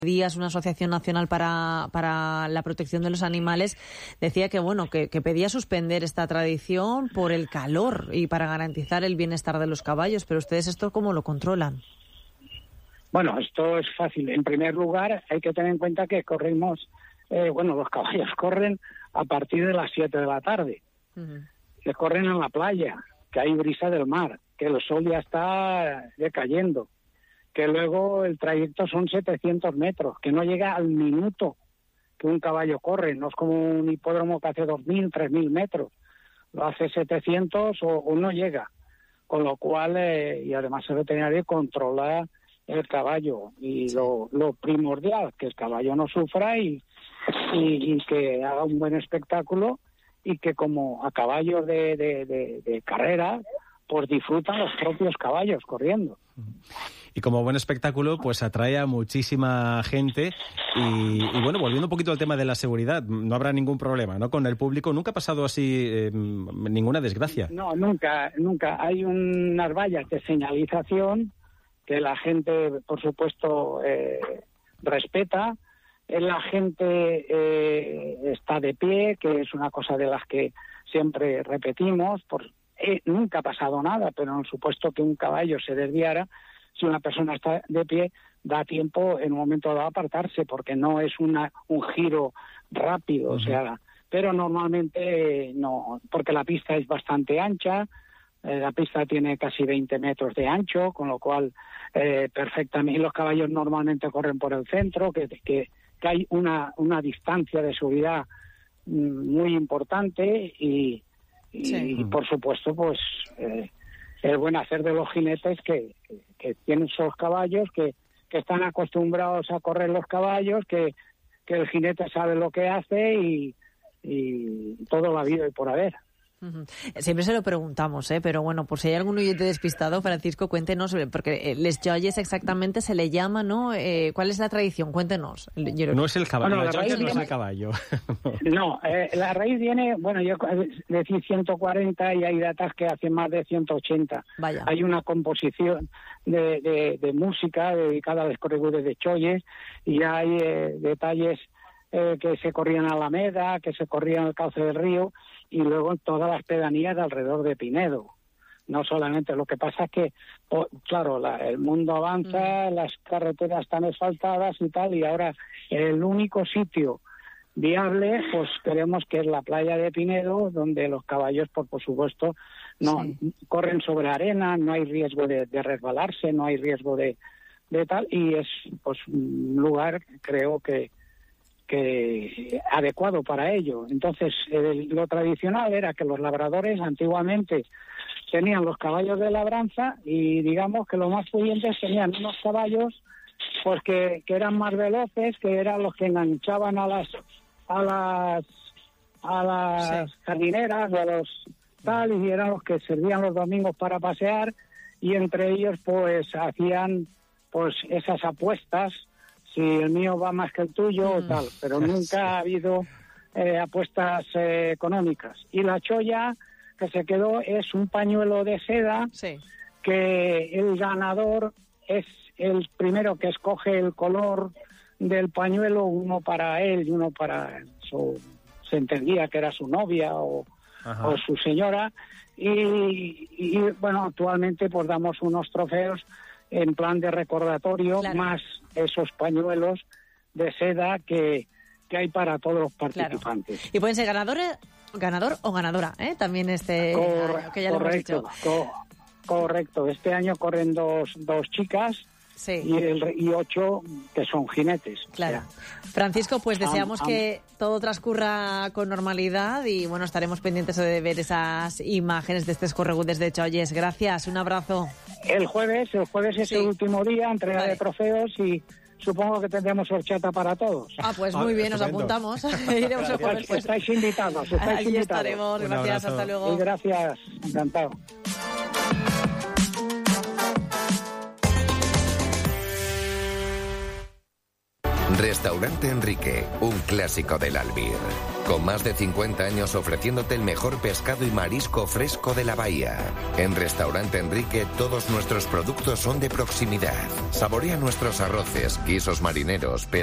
días una asociación nacional para la protección de los animales decía que que pedía suspender esta tradición por el calor y para garantizar el bienestar de los caballos, pero ustedes esto ¿cómo lo controlan? Bueno, esto es fácil. En primer lugar, hay que tener en cuenta que corremos, los caballos corren a partir de las 7 de la tarde. Uh-huh. Que corren en la playa, que hay brisa del mar, que el sol ya está decayendo, que luego el trayecto son 700 metros, que no llega al minuto que un caballo corre, no es como un hipódromo que hace 2.000, 3.000 metros, lo hace 700 o no llega, con lo cual, y además el veterinario controla el caballo, y sí, lo primordial, que el caballo no sufra y que haga un buen espectáculo, y que como a caballos de carrera, pues disfrutan los propios caballos corriendo. Y como buen espectáculo, pues atrae a muchísima gente. Y volviendo un poquito al tema de la seguridad, no habrá ningún problema, ¿no? Con el público, ¿nunca ha pasado así ninguna desgracia? No, nunca. Hay unas vallas de señalización que la gente, por supuesto, respeta. La gente está de pie, que es una cosa de las que siempre repetimos. Nunca ha pasado nada, pero en el supuesto que un caballo se desviara, si una persona está de pie, da tiempo en un momento dado a apartarse, porque no es un giro rápido, uh-huh. Pero normalmente no, porque la pista es bastante ancha, la pista tiene casi 20 metros de ancho, con lo cual perfectamente los caballos normalmente corren por el centro, que hay una distancia de seguridad muy importante y por supuesto, pues el buen hacer de los jinetes que tienen esos caballos, que están acostumbrados a correr los caballos, que el jinete sabe lo que hace y todo va habido y por haber. Uh-huh. Siempre se lo preguntamos, pero por si hay algún oyente despistado, Francisco, cuéntenos, porque les joies exactamente se le llama, ¿no? ¿Cuál es la tradición? Cuéntenos. No es el caballo, la raíz no es el caballo. No, la raíz viene, yo decir 140 y hay datas que hacen más de 180. Vaya. Hay una composición de música dedicada a los corregudes de cholles y hay detalles que se corrían a Alameda, que se corrían al cauce del río, y luego en todas las pedanías de alrededor de Pinedo. No solamente, lo que pasa es que, el mundo avanza, las carreteras están asfaltadas y tal, y ahora el único sitio viable, pues creemos que es la playa de Pinedo, donde los caballos, por supuesto, no corren sobre arena, no hay riesgo de resbalarse, no hay riesgo de tal, y es pues un lugar, creo que adecuado para ello. Entonces, lo tradicional era que los labradores antiguamente tenían los caballos de labranza y digamos que los más pudientes tenían unos caballos pues que eran más veloces, que eran los que enganchaban a las jardineras o a los tal, y eran los que servían los domingos para pasear, y entre ellos pues hacían pues esas apuestas, si el mío va más que el tuyo o tal, pero nunca ha habido apuestas económicas. Y la cholla que se quedó es un pañuelo de seda, que el ganador es el primero que escoge el color del pañuelo, uno para él y uno para se entendía que era su novia o su señora, y actualmente pues damos unos trofeos en plan de recordatorio, más esos pañuelos de seda que hay para todos los participantes. Claro. Y pueden ser ganador o ganadora, también año, que ya lo hemos dicho. Correcto. Este año corren dos chicas y 8 que son jinetes. Claro. Francisco, pues deseamos que todo transcurra con normalidad y estaremos pendientes de ver esas imágenes de estos corregudes de cholles. Gracias, un abrazo. El jueves es el último día, entrega de trofeos, y supongo que tendremos horchata para todos. Pues muy bien, nos apuntamos. Iremos el jueves. Pues estáis invitados. Aquí estaremos. Gracias, hasta luego. Y gracias, encantado. Restaurante Enrique, un clásico del Albir. Con más de 50 años ofreciéndote el mejor pescado y marisco fresco de la bahía. En Restaurante Enrique todos nuestros productos son de proximidad. Saborea nuestros arroces, guisos marineros,